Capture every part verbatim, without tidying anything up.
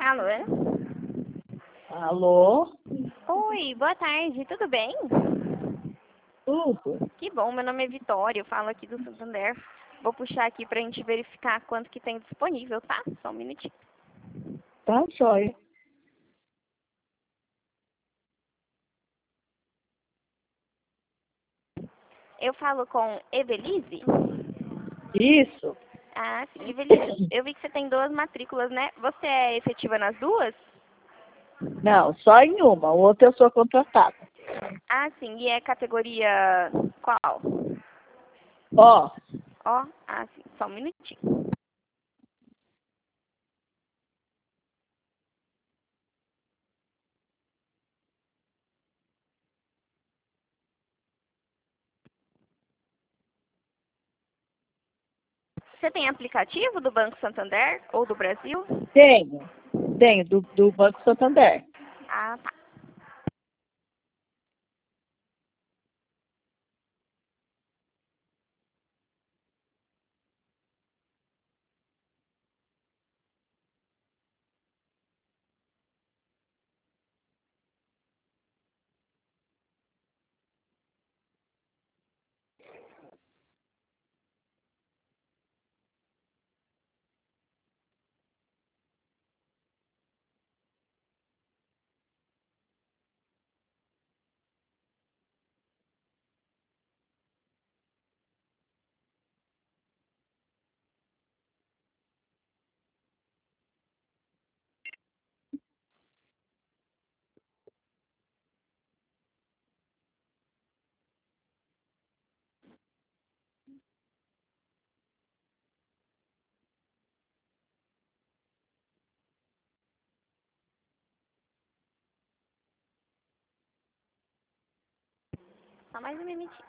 Alô? Alô? Oi, boa tarde, tudo bem? Tudo? Que bom, meu nome é Vitória, eu falo aqui do Santander. Vou puxar aqui pra gente verificar quanto que tem disponível, tá? Só um minutinho. Tá jóia. Eu falo com Evelise? Isso? Ah, sim, Evelise, eu vi que você tem duas matrículas, né? Você é efetiva nas duas? Não, só em uma. O outro eu sou contratada. Ah, sim, e é categoria qual? Ó, Ó, ah, sim, só um minutinho. Você tem aplicativo do Banco Santander ou do Brasil? tenho. Tenho, do, do Banco Santander. Ah, tá. Só mais um minutinho.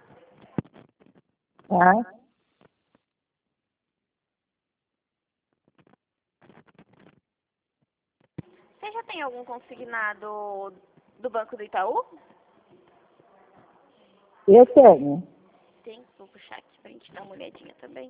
Tá? Você já tem algum consignado do Banco do Itaú? Eu tenho. Tem, vou puxar aqui pra gente dar uma olhadinha também.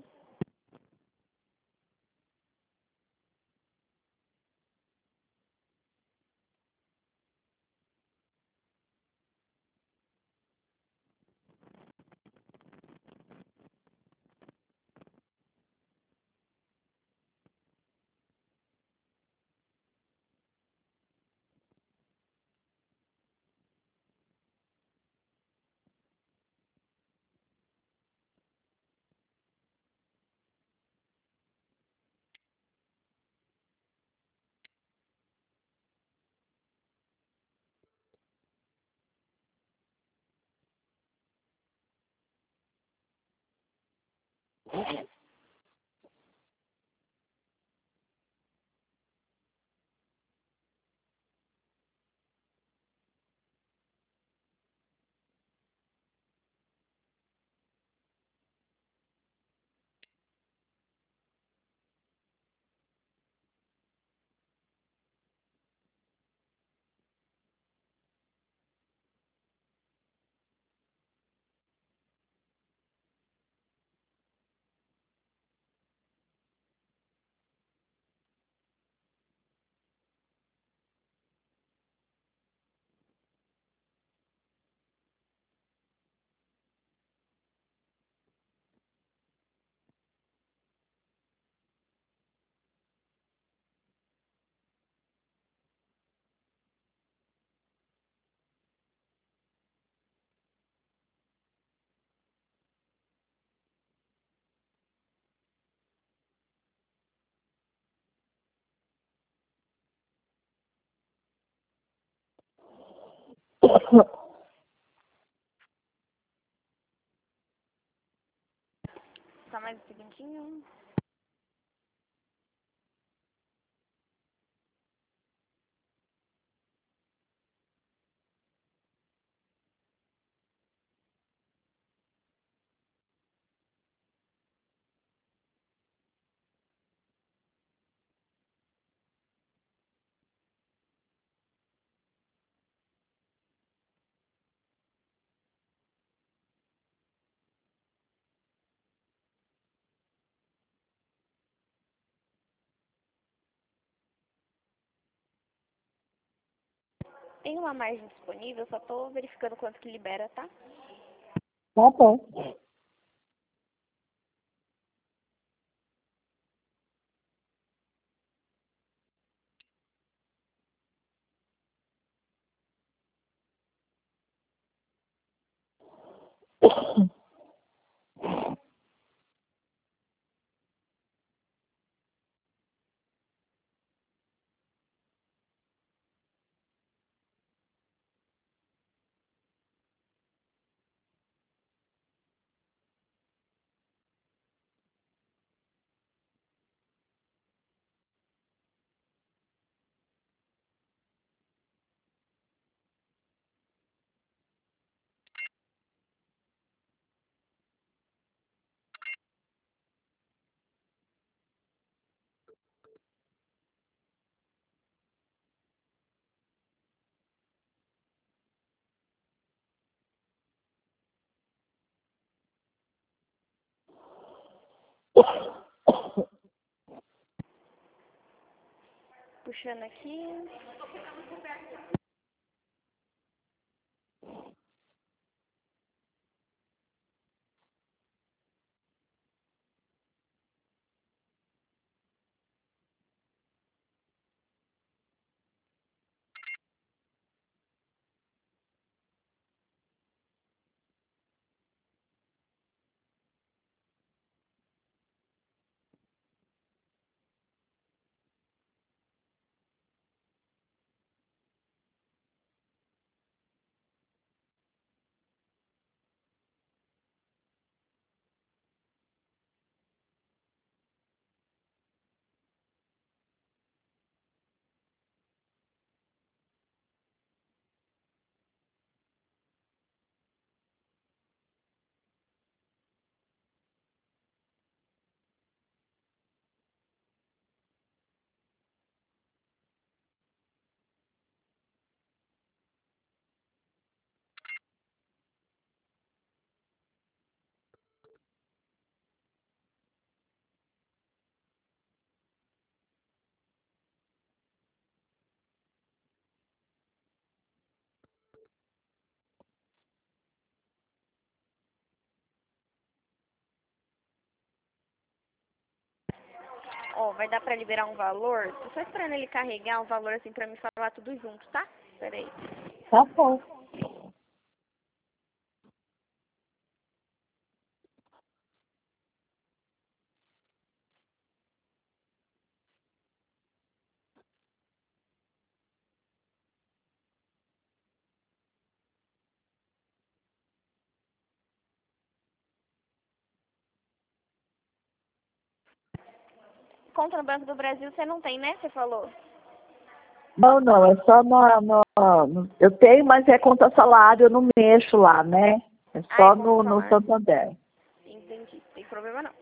Só mais um segundinho. Tem uma margem disponível, só tô verificando quanto que libera, tá? Tá bom. Puxando aqui. Ó, vai dar pra liberar um valor. Tô só esperando ele carregar um valor assim pra me falar tudo junto, tá? Pera aí. Tá bom. Conta no Banco do Brasil você não tem, né? Você falou. Não, não, é só no, no, no- eu tenho, mas é conta salário, eu não mexo lá, né? É Ah, é só conta no, no salário. Santander. Entendi. Tem problema não.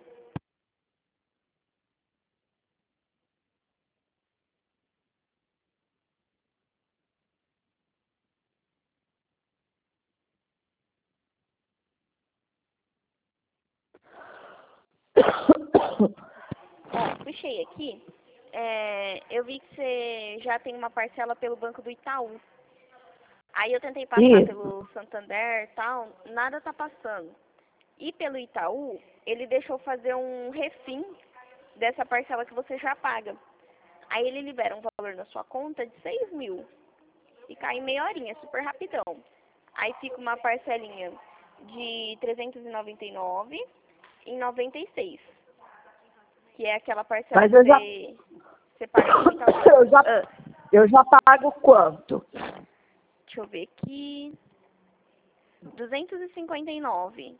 Ó, puxei aqui. É, eu vi que você já tem uma parcela pelo Banco do Itaú. Aí eu tentei passar Isso. pelo Santander e tal, nada tá passando. E pelo Itaú, ele deixou fazer um refim dessa parcela que você já paga. Aí ele libera um valor na sua conta de seis mil. E cai em meia horinha, super rapidão. Aí fica uma parcelinha de trezentos e noventa e nove em noventa e seis. Que é aquela parcela Mas que eu já, você, você paga no Itaú. eu já, Ah, eu já pago quanto? deixa eu ver aqui. duzentos e cinquenta e nove.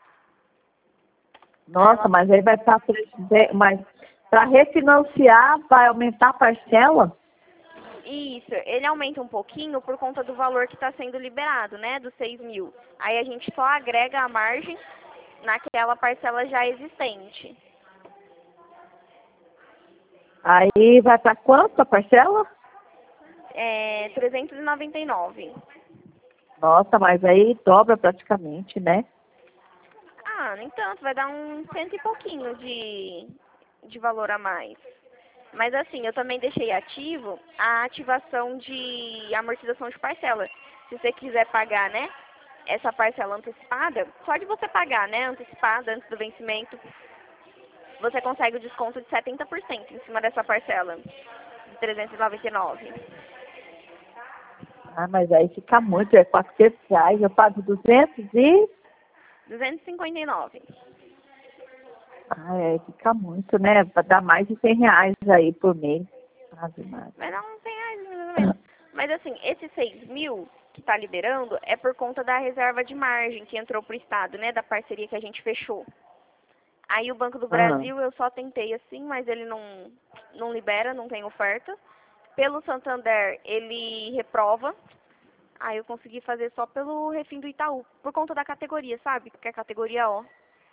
Nossa, Ela, mas aí vai estar, mas para refinanciar vai aumentar a parcela? isso, ele aumenta um pouquinho por conta do valor que está sendo liberado, né? Dos seis mil. Aí a gente só agrega a margem naquela parcela já existente. Aí vai para quanto a parcela? É trezentos e noventa e nove. Nossa, mas aí dobra praticamente, né? Ah, nem tanto, vai dar um cento e pouquinho de, de valor a mais. Mas assim, eu também deixei ativo a ativação de amortização de parcela. Se você quiser pagar, né, essa parcela antecipada, só de você pagar, né, antecipada antes do vencimento, você consegue o desconto de setenta por cento em cima dessa parcela de trezentos e noventa e nove. Ah, mas aí fica muito, é quatrocentos reais, eu pago duzentos e... duzentos e cinquenta e nove. Ah, é, fica muito, né? Vai dar mais de cem reais aí por mês. Ave Maria. Vai dar uns cem reais mais ou menos. Mas assim, esses seis mil que está liberando é por conta da reserva de margem que entrou para o Estado, né? Da parceria que a gente fechou. Aí o Banco do Ah, Brasil eu só tentei assim, mas ele não, não libera, não tem oferta. Pelo Santander ele reprova. Aí eu consegui fazer só pelo refim do Itaú, por conta da categoria, sabe? Porque é categoria O.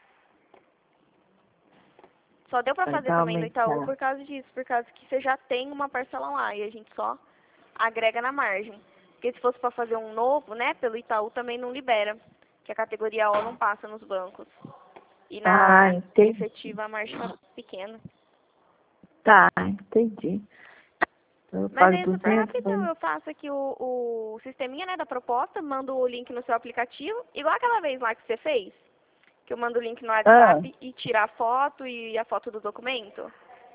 Só deu pra vai fazer dar também no Itaú aumentar. por causa disso, por causa que você já tem uma parcela lá e a gente só agrega na margem. Porque se fosse pra fazer um novo, né, pelo Itaú também não libera, que a categoria O não passa nos bancos. E Ah, na entendi. efetiva a margem tá pequena. Tá, entendi. Eu Mas pago é super duzentos, rapidão, eu faço aqui o, o sisteminha, né, da proposta, mando o link no seu aplicativo, igual aquela vez lá que você fez, que eu mando o link no ah, WhatsApp e tira a foto e a foto do documento.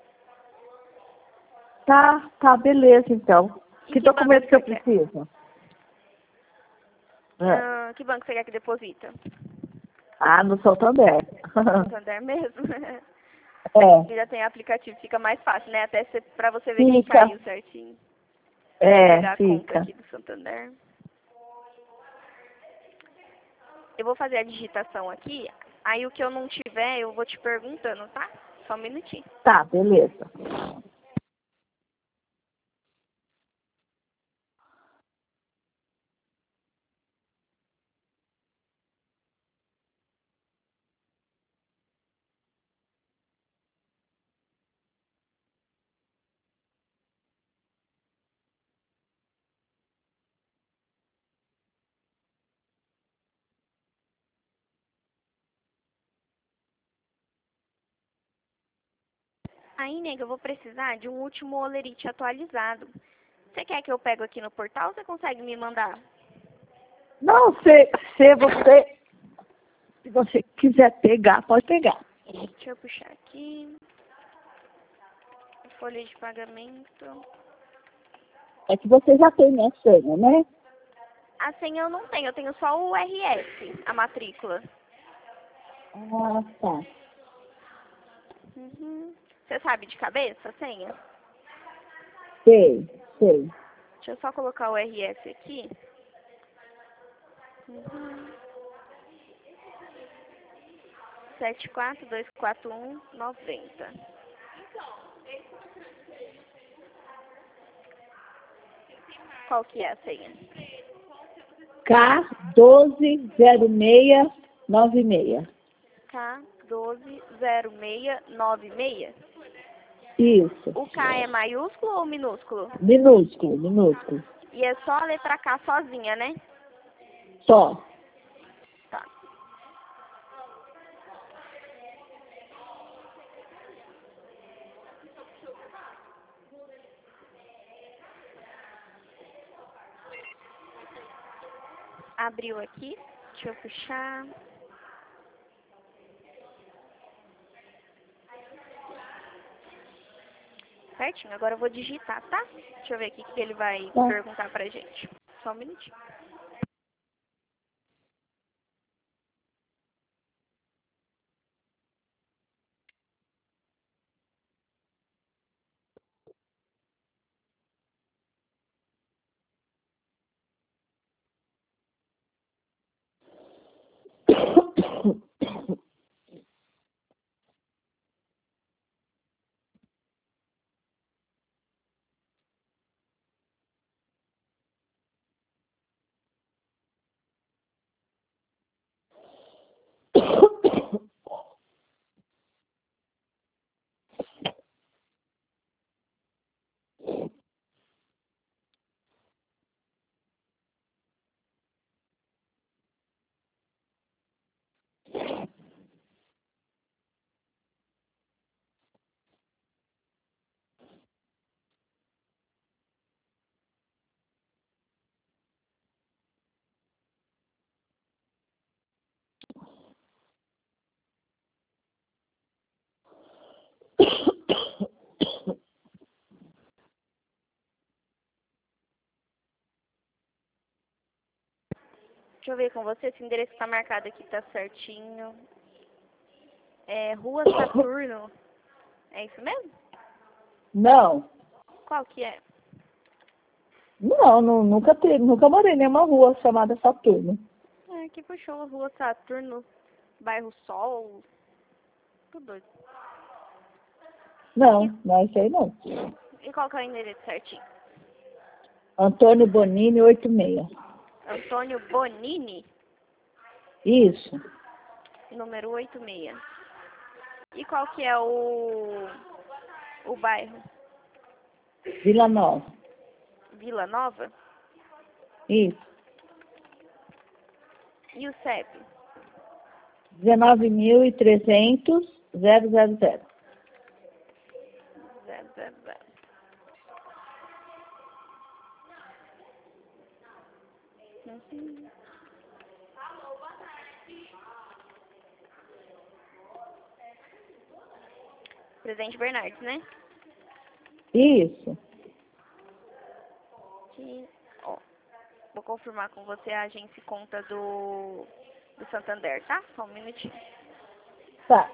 tá, tá, beleza, então. E Que que banco documento que que eu você quer? preciso? Ah, Ah, que banco você quer que deposita? ah, no Santander. No Santander mesmo? É, Que já tem aplicativo, fica mais fácil, né? Até cê, pra você ver que fica. caiu certinho. Deixa eu É, pegar a conta fica. aqui do Santander. Eu vou fazer a digitação aqui, aí o que eu não tiver, eu vou te perguntando, tá? Só um minutinho. Tá, beleza. Aí, nega, eu vou precisar de um último olerite atualizado. Você quer que eu pego aqui no portal ou você consegue me mandar? Não, se, se você, se você quiser pegar, pode pegar. Deixa eu puxar aqui. Folha de pagamento. É que você já tem minha senha, né? A senha eu não tenho, eu tenho só o R S, a matrícula. Ah, tá. Uhum. Você sabe de cabeça a senha? Sei, sei. Deixa eu só colocar o R S aqui. Uhum. sete quatro dois quatro um noventa. Qual que é a senha? K doze zero seis nove seis. K doze zero seis nove seis. Isso. O K é maiúsculo ou minúsculo? Minúsculo, minúsculo. E é só a letra K sozinha, né? Só. Tá. Abriu aqui. Deixa eu puxar. Certinho. Agora eu vou digitar, tá? Deixa eu ver aqui o que ele vai Tá. perguntar pra gente. Só um minutinho. Deixa eu ver com você se o endereço que tá marcado aqui tá certinho. É Rua Saturno. É isso mesmo? Não. Qual que é? Não, nu- nunca teve, nunca morei em nenhuma rua chamada Saturno. É, aqui puxou Rua Saturno, bairro Sol. Tudo doido. Não, não é isso aí não. E qual que é o endereço certinho? Antônio Bonini, oitenta e seis. Antônio Bonini, Isso. número oitenta e seis. E qual que é o, o bairro? Vila Nova. Vila Nova? Isso. E o C E P? dezenove mil e trezentos, zero zero zero. Zero, zero, zero. Uhum. Presidente Bernardes, né? Isso. Que, ó, vou confirmar com você a agência e conta do, do Santander, tá? Só um minutinho. Tá.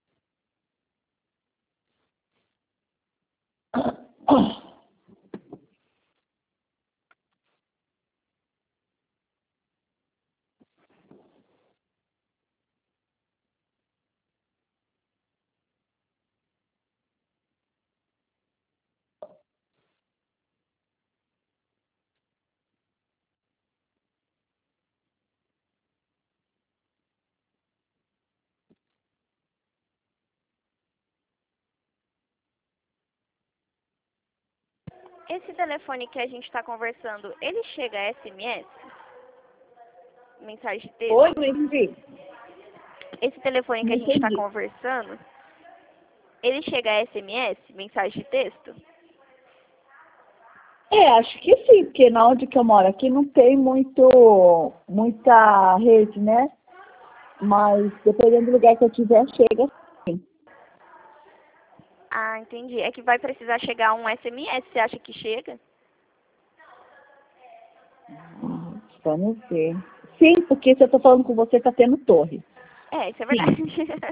Esse telefone que a gente está conversando, ele chega a S M S? Mensagem de texto? Oi, não entendi. Esse telefone que Não a gente está entendi. conversando, ele chega a S M S? Mensagem de texto? É, acho que sim, porque na onde que eu moro aqui não tem muito, muita rede, né? Mas dependendo do lugar que eu tiver, chega sim. Ah, entendi. É que vai precisar chegar um S M S, você acha que chega? Hum, Vamos ver. Sim, porque se eu tô falando com você, tá tendo torre. É, isso é Sim. verdade.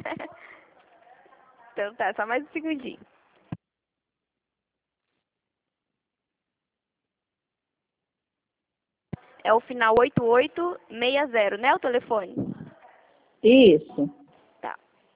Então tá, só mais um segundinho. É o final oito oito seis zero, né, o telefone? Isso. Tá.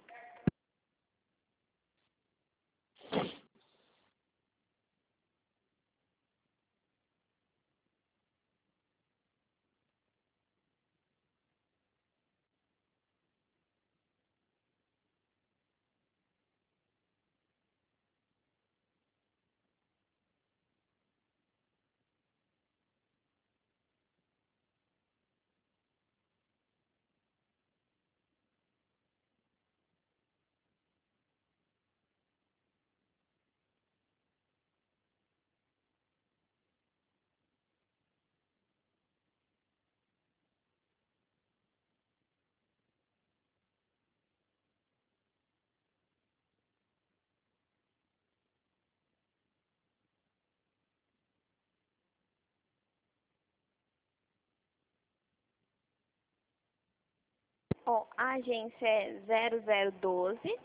Ó, a agência é zero zero doze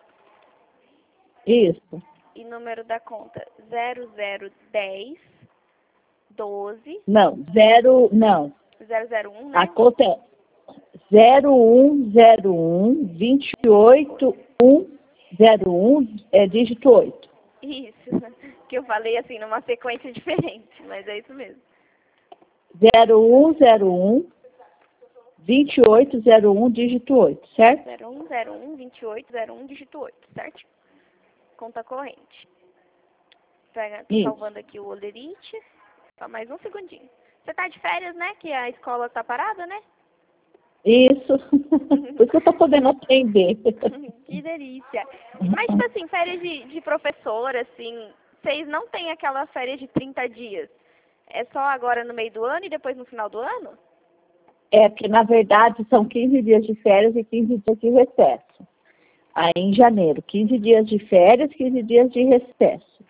Isso. e número da conta zero zero dez doze Não, zero, não. zero zero um, A né? conta é zero um zero um vinte e oito um zero um, é dígito oito. Isso. Que eu falei assim numa sequência diferente, mas é isso mesmo. zero um zero um vinte e oito zero um, dígito oito, certo? zero um zero um vinte e oito zero um dígito oito, certo? Conta corrente. Pega, tô Isso. salvando aqui o Olerite. Só mais um segundinho. Você tá de férias, né? Que a escola tá parada, né? Isso. Por isso que eu tô podendo atender. Que delícia. Mas, tipo assim, férias de, de professor, assim, vocês não têm aquela férias de trinta dias? É só agora no meio do ano e depois no final do ano? É, porque na verdade são quinze dias de férias e quinze dias de recesso. Aí em janeiro, quinze dias de férias, quinze dias de recesso.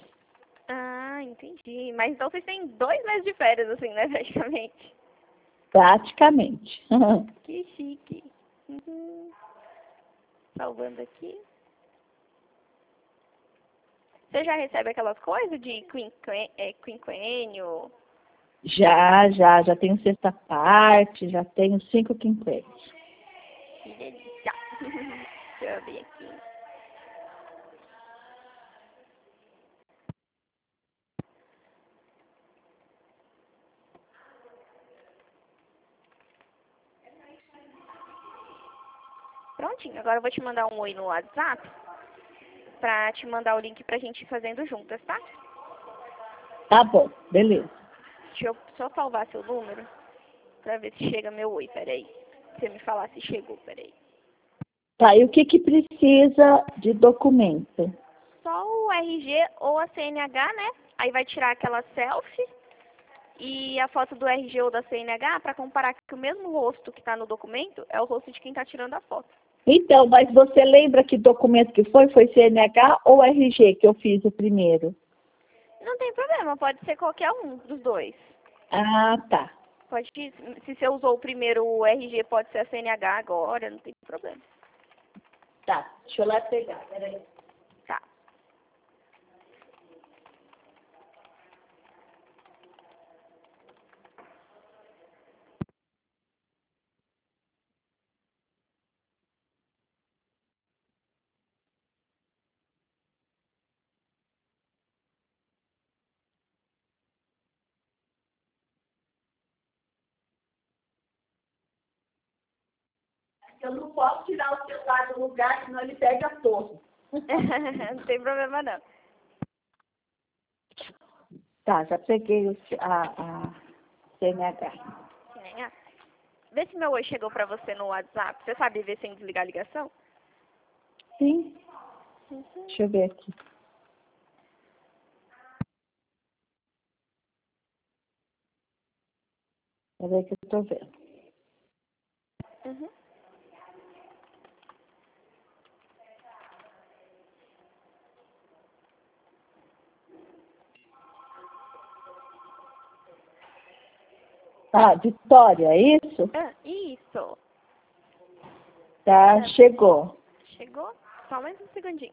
Ah, entendi. Mas então vocês têm dois meses de férias, assim, né, praticamente. Praticamente. Que chique. Uhum. Salvando aqui. Você já recebe aquelas coisas de quinquen- é, quinquênio? Já, já, já tenho sexta parte, já tenho cinco quinquênios. Que delícia. Deixa eu abrir aqui. Prontinho, agora eu vou te mandar um oi no WhatsApp pra te mandar o link pra gente ir fazendo juntas, tá? Tá bom, beleza. Deixa eu só salvar seu número pra ver se chega meu oi, peraí. Você me falar se chegou, peraí. Tá, e o que que precisa de documento? Só o R G ou a C N H, né? Aí vai tirar aquela selfie e a foto do R G ou da C N H pra comparar que o mesmo rosto que tá no documento é o rosto de quem tá tirando a foto. Então, mas você lembra que documento que foi? Foi C N H ou R G que eu fiz o primeiro? Não tem problema, pode ser qualquer um dos dois. Ah, tá. Pode, se você usou o primeiro o R G, pode ser a C N H agora, não tem problema. Tá, deixa eu lá pegar, peraí. Tá. Eu não posso tirar o celular do lugar, senão ele pega todo. Não tem problema não. Tá, já peguei o, C- a, a C N H. Tinha. Vê se meu oi chegou pra você no WhatsApp. Você sabe ver sem desligar a ligação? Sim, Uhum. deixa eu ver aqui. Peraí que eu tô vendo. Uhum. Ah, Vitória, é isso? Ah, isso. Tá, Tá. chegou. Chegou? Só mais um segundinho.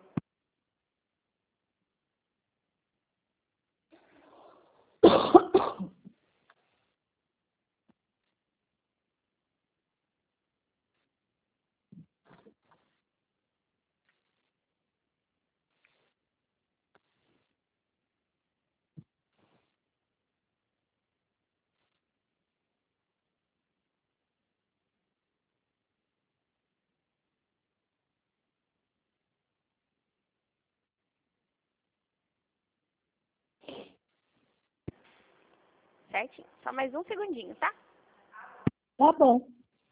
Certinho. Só mais um segundinho, tá? Tá bom.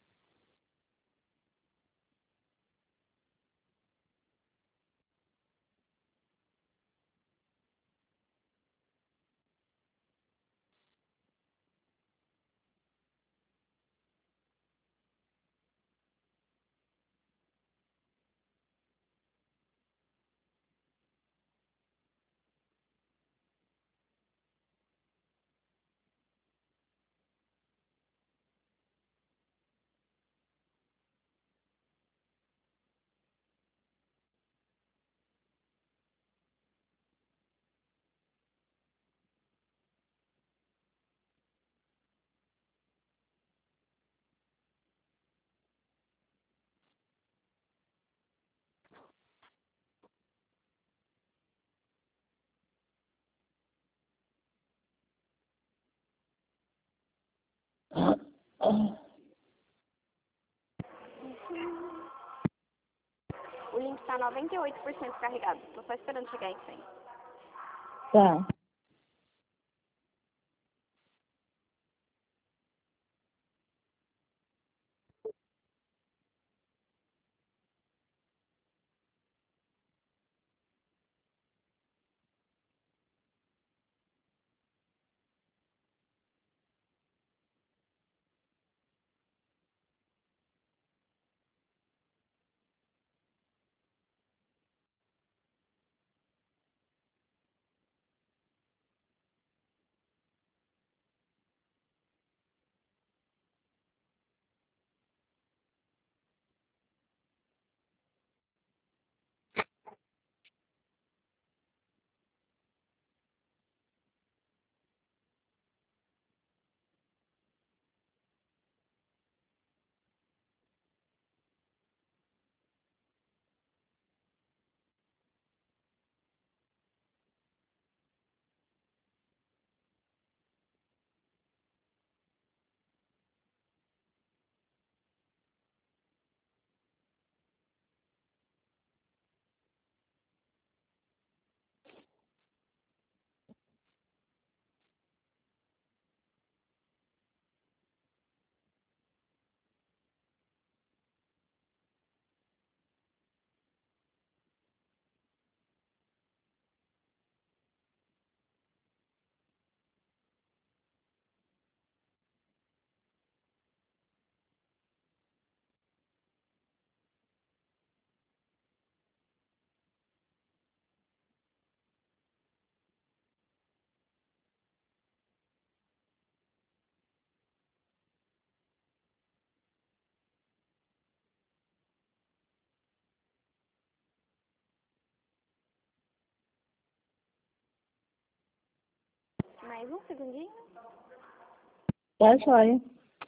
Ah, ah, O link tá noventa e oito por cento carregado. Tô só esperando chegar em cem. tá. mais um segundinho. Tá joia.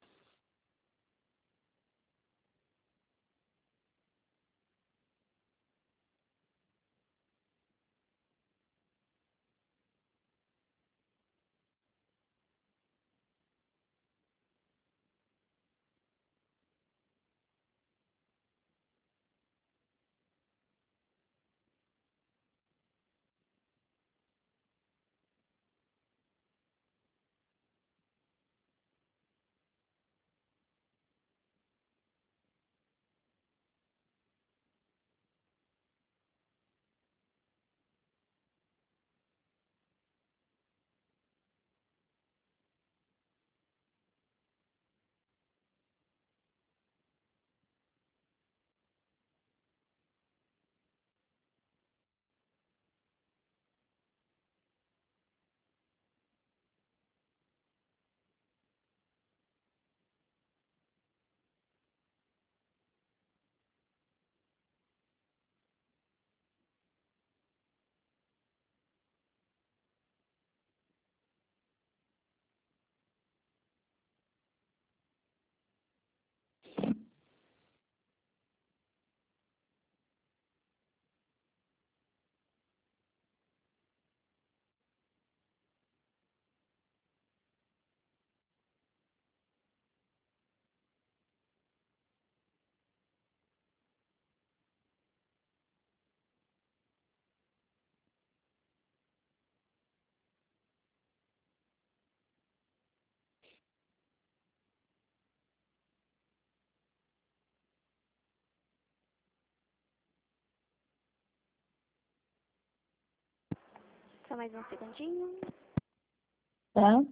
Só mais um segundinho. Tá?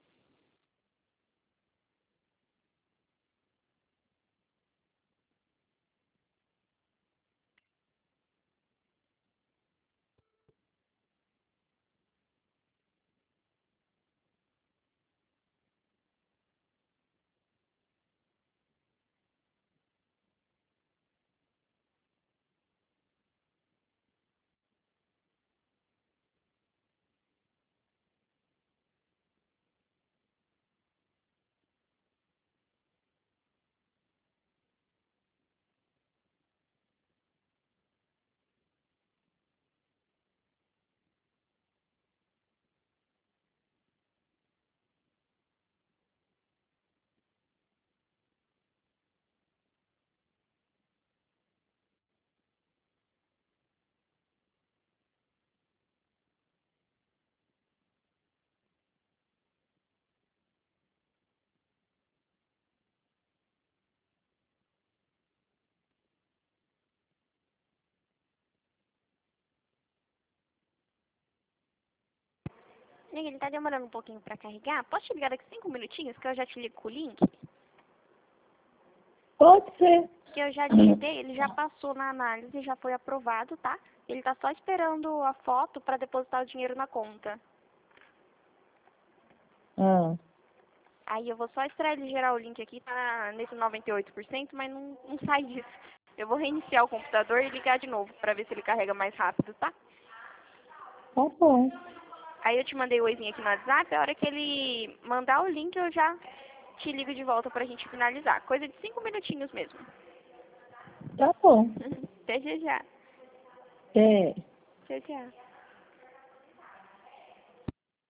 Nega, ele tá demorando um pouquinho pra carregar. Posso te ligar daqui cinco minutinhos que eu já te ligo com o link? Pode ser. Que eu já digitei, ele já passou na análise, já foi aprovado, tá? Ele tá só esperando a foto pra depositar o dinheiro na conta. Ah, Aí eu vou só extrair ele gerar o link aqui, tá nesse noventa e oito por cento, mas não, não sai disso. Eu vou reiniciar o computador e ligar de novo pra ver se ele carrega mais rápido, tá? tá bom. Aí eu te mandei o oizinho aqui no WhatsApp, a hora que ele mandar o link eu já te ligo de volta pra gente finalizar. Coisa de cinco minutinhos mesmo. Tá bom. Até já já. É. Tchau, tchau.